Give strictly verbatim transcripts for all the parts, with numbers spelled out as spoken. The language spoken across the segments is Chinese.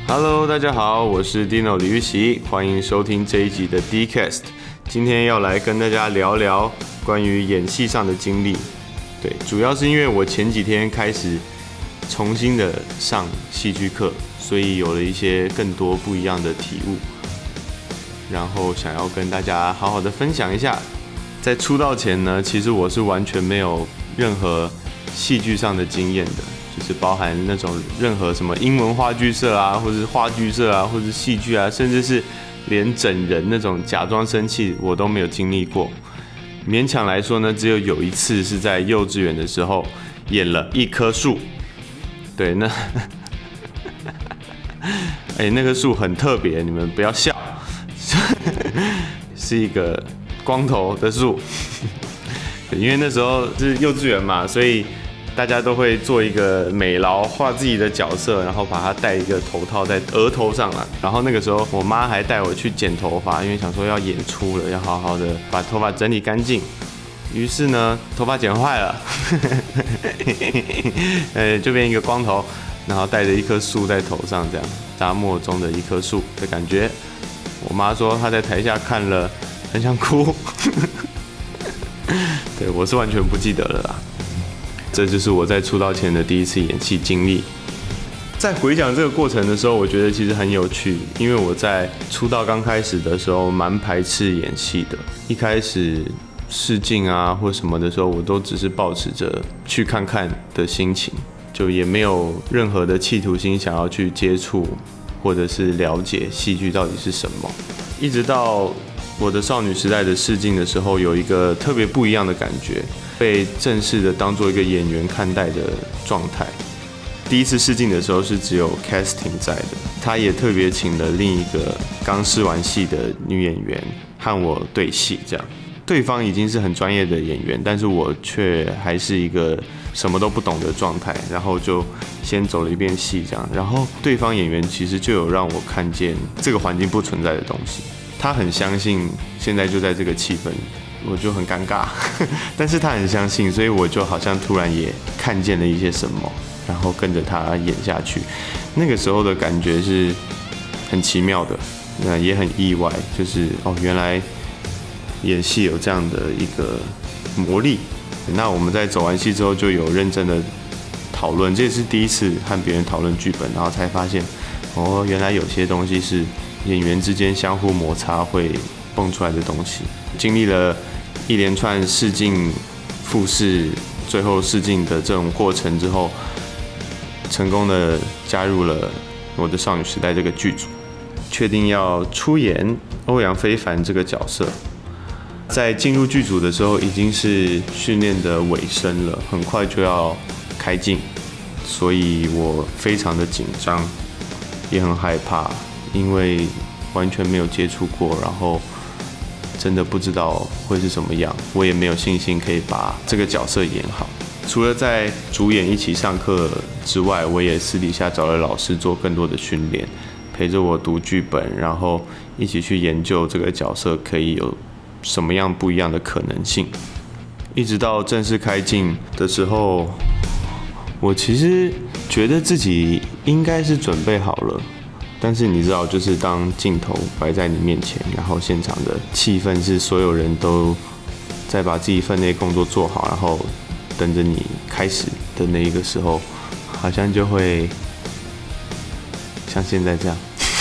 Hello， 大家好，我是 Dino 李玉玺，欢迎收听这一集的 D-Cast。今天要来跟大家聊聊关于演戏上的经历。对，主要是因为我前几天开始重新的上戏剧课，所以有了一些更多不一样的体悟，然后想要跟大家好好的分享一下。在出道前呢，其实我是完全没有任何戏剧上的经验的。就是包含那种任何什么英文话剧社啊，或者是话剧社啊，或者是戏剧啊，甚至是连整人那种假装生气，我都没有经历过。勉强来说呢，只有有一次是在幼稚园的时候演了一棵树。对，那哎、欸，那棵树很特别，你们不要笑，是一个光头的树。因为那时候是幼稚园嘛，所以大家都会做一个美劳，画自己的角色，然后把它戴一个头套在额头上了。然后那个时候，我妈还带我去剪头发，因为想说要演出了，要好好的把头发整理干净。于是呢，头发剪坏了，呃，就变一个光头，然后带着一棵树在头上，这样沙漠中的一棵树的感觉。我妈说她在台下看了很想哭，对，我是完全不记得了啦。这就是我在出道前的第一次演戏经历。在回想这个过程的时候，我觉得其实很有趣，因为我在出道刚开始的时候蛮排斥演戏的。一开始试镜啊或什么的时候，我都只是抱持着去看看的心情，就也没有任何的企图心想要去接触或者是了解戏剧到底是什么。一直到我的少女时代的试镜的时候，有一个特别不一样的感觉，被正式的当做一个演员看待的状态。第一次试镜的时候是只有 casting 在的，他也特别请了另一个刚试完戏的女演员和我对戏，这样。对方已经是很专业的演员，但是我却还是一个什么都不懂的状态，然后就先走了一遍戏，这样。然后对方演员其实就有让我看见这个环境不存在的东西。他很相信现在就在这个气氛，我就很尴尬，但是他很相信，所以我就好像突然也看见了一些什么，然后跟着他演下去。那个时候的感觉是很奇妙的，那也很意外，就是哦，原来演戏有这样的一个魔力。那我们在走完戏之后就有认真的讨论，这也是第一次和别人讨论剧本，然后才发现哦，原来有些东西是演员之间相互摩擦会蹦出来的东西。经历了一连串试镜、复试、最后试镜的这种过程之后，成功的加入了我的少女时代这个剧组，确定要出演欧阳非凡这个角色。在进入剧组的时候，已经是训练的尾声了，很快就要开镜，所以我非常的紧张，也很害怕，因为完全没有接触过，然后真的不知道会是什么样，我也没有信心可以把这个角色演好。除了在主演一起上课之外，我也私底下找了老师做更多的训练，陪着我读剧本，然后一起去研究这个角色可以有什么样不一样的可能性。一直到正式开镜的时候，我其实觉得自己应该是准备好了。但是你知道，就是当镜头摆在你面前，然后现场的气氛是所有人都在把自己分内工作做好，然后等着你开始的那一个时候，好像就会像现在这样。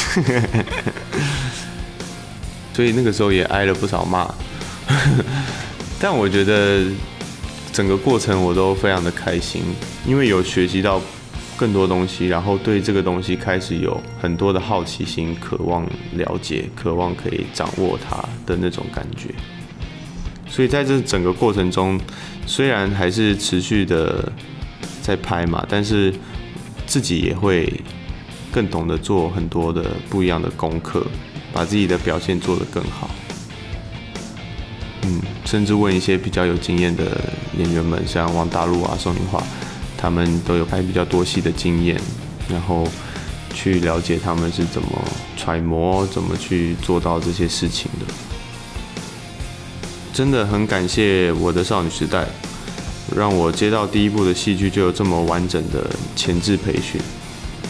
所以那个时候也挨了不少骂，但我觉得整个过程我都非常的开心，因为有学习到更多东西，然后对这个东西开始有很多的好奇心，渴望了解，渴望可以掌握它的那种感觉。所以在这整个过程中，虽然还是持续的在拍嘛，但是自己也会更懂得做很多的不一样的功课，把自己的表现做得更好。嗯，甚至问一些比较有经验的演员们，像王大陆啊、宋宁华，他们都有拍比较多戏的经验，然后去了解他们是怎么揣摩、怎么去做到这些事情的。真的很感谢我的少女时代，让我接到第一部的戏剧就有这么完整的前置培训。对，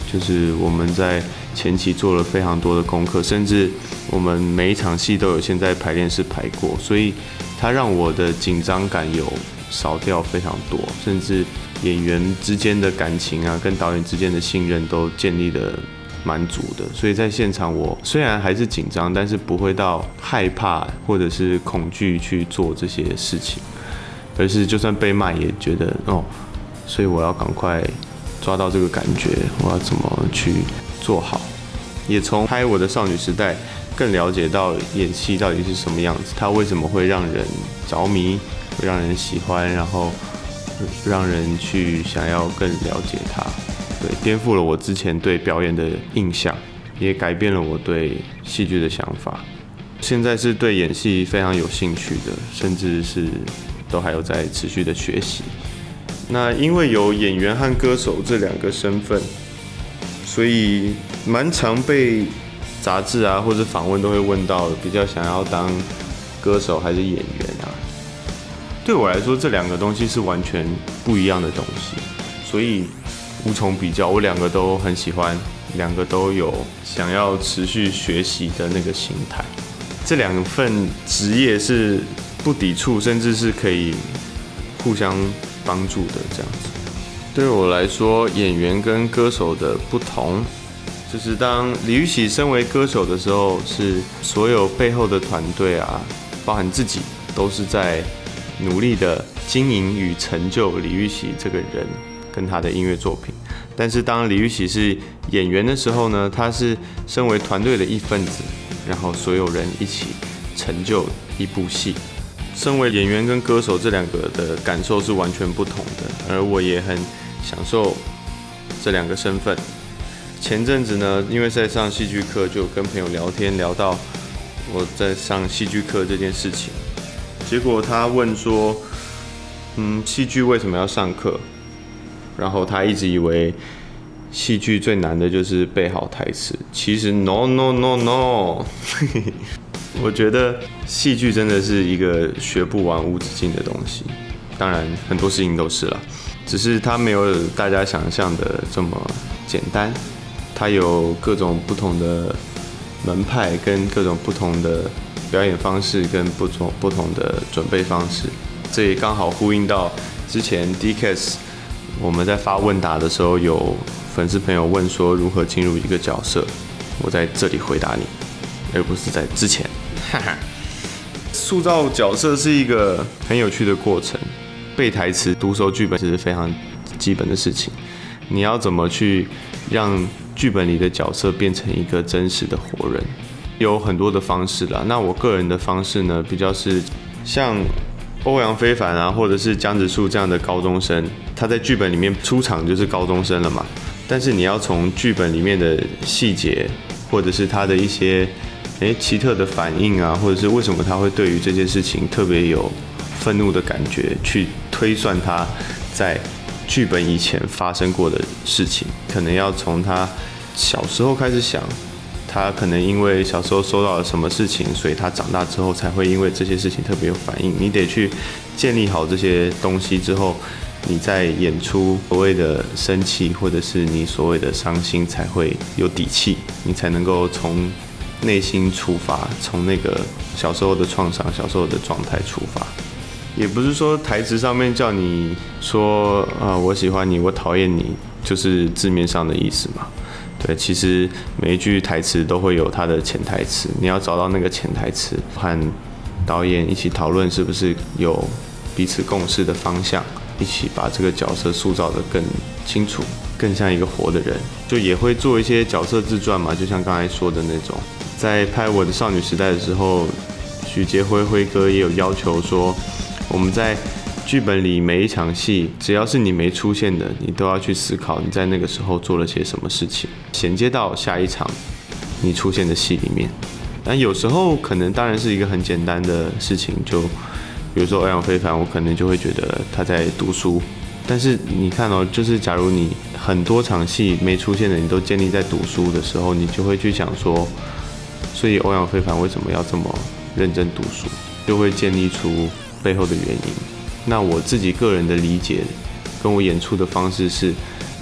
就是我们在前期做了非常多的功课，甚至我们每一场戏都有先在排练室排过，所以它让我的紧张感有少掉非常多，甚至演员之间的感情啊，跟导演之间的信任都建立得蛮足的。所以在现场我虽然还是紧张，但是不会到害怕或者是恐惧去做这些事情，而是就算被骂也觉得哦，所以我要赶快抓到这个感觉，我要怎么去做好。也从拍我的少女时代更了解到演戏到底是什么样子，它为什么会让人着迷，会让人喜欢，然后让人去想要更了解它。对，颠覆了我之前对表演的印象，也改变了我对戏剧的想法。现在是对演戏非常有兴趣的，甚至是都还有在持续的学习。那因为有演员和歌手这两个身份，所以蛮常被杂志啊或者访问都会问到，比较想要当歌手还是演员啊？对我来说，这两个东西是完全不一样的东西，所以无从比较。我两个都很喜欢，两个都有想要持续学习的那个心态。这两份职业是不抵触，甚至是可以互相帮助的这样子。对我来说，演员跟歌手的不同，就是当李玉玺身为歌手的时候，是所有背后的团队啊，包含自己，都是在努力的经营与成就李玉玺这个人跟他的音乐作品。但是当李玉玺是演员的时候呢，他是身为团队的一份子，然后所有人一起成就一部戏。身为演员跟歌手这两个的感受是完全不同的，而我也很享受这两个身份。前阵子呢，因为在上戏剧课，就跟朋友聊天，聊到我在上戏剧课这件事情。结果他问说，嗯，戏剧为什么要上课？然后他一直以为戏剧最难的就是背好台词，其实 no no no no 我觉得戏剧真的是一个学不完无止境的东西，当然很多事情都是啦，只是它没有大家想象的这么简单，它有各种不同的门派跟各种不同的表演方式跟不同不同的准备方式。这也刚好呼应到之前 D C A S 我们在发问答的时候，有粉丝朋友问说如何进入一个角色，我在这里回答你，而不是在之前。塑造角色是一个很有趣的过程，背台词、读熟剧本是非常基本的事情。你要怎么去让剧本里的角色变成一个真实的活人，有很多的方式啦。那我个人的方式呢，比较是像欧阳非凡啊，或者是江直树这样的高中生，他在剧本里面出场就是高中生了嘛。但是你要从剧本里面的细节，或者是他的一些诶奇特的反应啊，或者是为什么他会对于这件事情特别有愤怒的感觉，去推算他在剧本以前发生过的事情，可能要从他小时候开始想，他可能因为小时候受到了什么事情，所以他长大之后才会因为这些事情特别有反应。你得去建立好这些东西之后，你在演出所谓的生气或者是你所谓的伤心才会有底气，你才能够从内心出发，从那个小时候的创伤、小时候的状态出发。也不是说台词上面叫你说啊、呃，我喜欢你，我讨厌你，就是字面上的意思嘛。对，其实每一句台词都会有它的潜台词，你要找到那个潜台词，和导演一起讨论是不是有彼此共识的方向，一起把这个角色塑造得更清楚，更像一个活的人。就也会做一些角色自传嘛，就像刚才说的那种。在拍我的少女时代的时候，许杰辉辉哥也有要求说，我们在剧本里每一场戏，只要是你没出现的，你都要去思考你在那个时候做了些什么事情，衔接到下一场你出现的戏里面。但有时候可能当然是一个很简单的事情，就比如说欧阳非凡，我可能就会觉得他在读书。但是你看哦，就是假如你很多场戏没出现的，你都建立在读书的时候，你就会去想说，所以欧阳非凡为什么要这么认真读书，就会建立出背后的原因。那我自己个人的理解，跟我演出的方式是，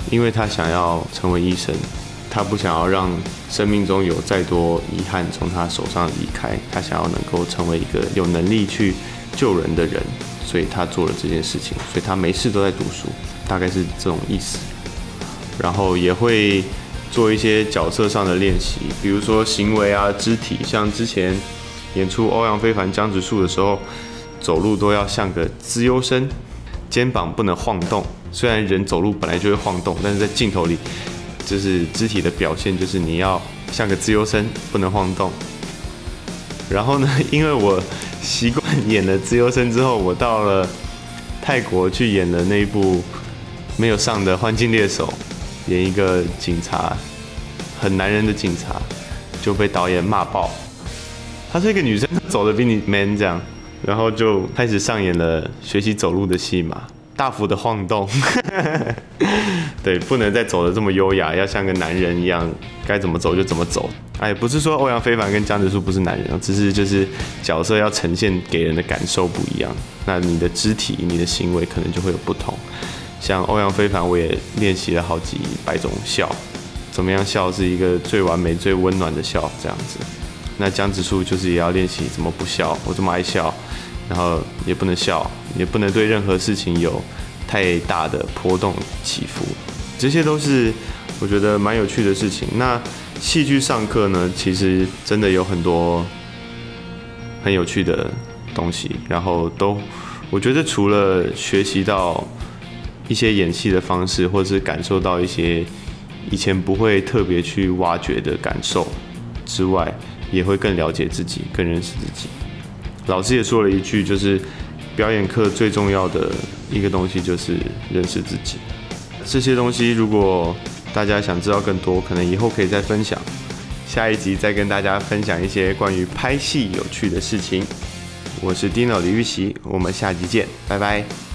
因为他想要成为医生，他不想要让生命中有再多遗憾从他手上离开，他想要能够成为一个有能力去救人的人，所以他做了这件事情，所以他没事都在读书，大概是这种意思。然后也会做一些角色上的练习，比如说行为啊、肢体，像之前演出欧阳非凡、江直树的时候，走路都要像个资优生，肩膀不能晃动。虽然人走路本来就会晃动，但是在镜头里，就是肢体的表现就是你要像个资优生，不能晃动。然后呢，因为我习惯演了资优生之后，我到了泰国去演了那一部没有上的《幻境猎手》，演一个警察，很男人的警察，就被导演骂爆。她是一个女生，走得比你 man 这样，然后就开始上演了学习走路的戏码，大幅的晃动。对，不能再走得这么优雅，要像个男人一样，该怎么走就怎么走。哎，不是说欧阳非凡跟江直树不是男人，只是就是角色要呈现给人的感受不一样，那你的肢体、你的行为可能就会有不同。像欧阳非凡，我也练习了好几百种笑，怎么样笑是一个最完美、最温暖的笑，这样子。那江直树就是也要练习怎么不笑，我这么爱笑，然后也不能笑，也不能对任何事情有太大的波动起伏，这些都是我觉得蛮有趣的事情。那戏剧上课呢，其实真的有很多很有趣的东西，然后都我觉得除了学习到一些演戏的方式，或者是感受到一些以前不会特别去挖掘的感受之外，也会更了解自己，更认识自己。老师也说了一句，就是表演课最重要的一个东西就是认识自己。这些东西如果大家想知道更多，可能以后可以再分享。下一集再跟大家分享一些关于拍戏有趣的事情。我是 Dino 李玉玺，我们下集见，拜拜。